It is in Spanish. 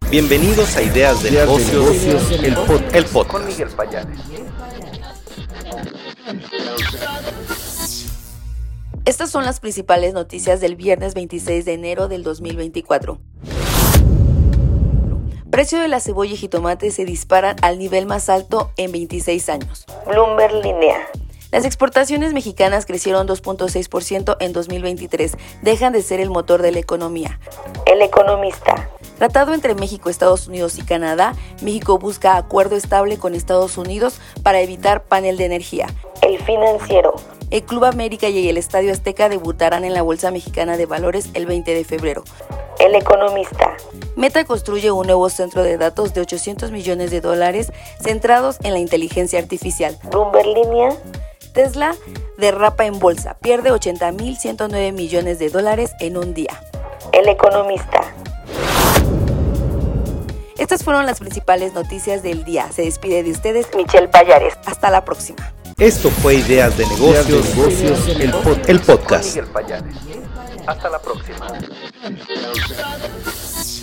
Bienvenidos a Ideas de Negocios, el podcast. Con Miguel Payares. Estas son las principales noticias del viernes 26 de enero del 2024. Precio de la cebolla y jitomate se disparan al nivel más alto en 26 años. Bloomberg Linea. Las exportaciones mexicanas crecieron 2.6% en 2023, dejan de ser el motor de la economía. El Economista. Tratado entre México, Estados Unidos y Canadá, México busca acuerdo estable con Estados Unidos para evitar panel de energía. El Financiero. El Club América y el Estadio Azteca debutarán en la Bolsa Mexicana de Valores el 20 de febrero. El Economista. Meta construye un nuevo centro de datos de $800 millones centrados en la inteligencia artificial. Bloomberg Linea. Tesla derrapa en bolsa, pierde $80.109 millones en un día. El Economista. Estas fueron las principales noticias del día. Se despide de ustedes Michelle Payares. Hasta la próxima. Esto fue Ideas de Negocios, el podcast. Con Miguel Payares. Hasta la próxima.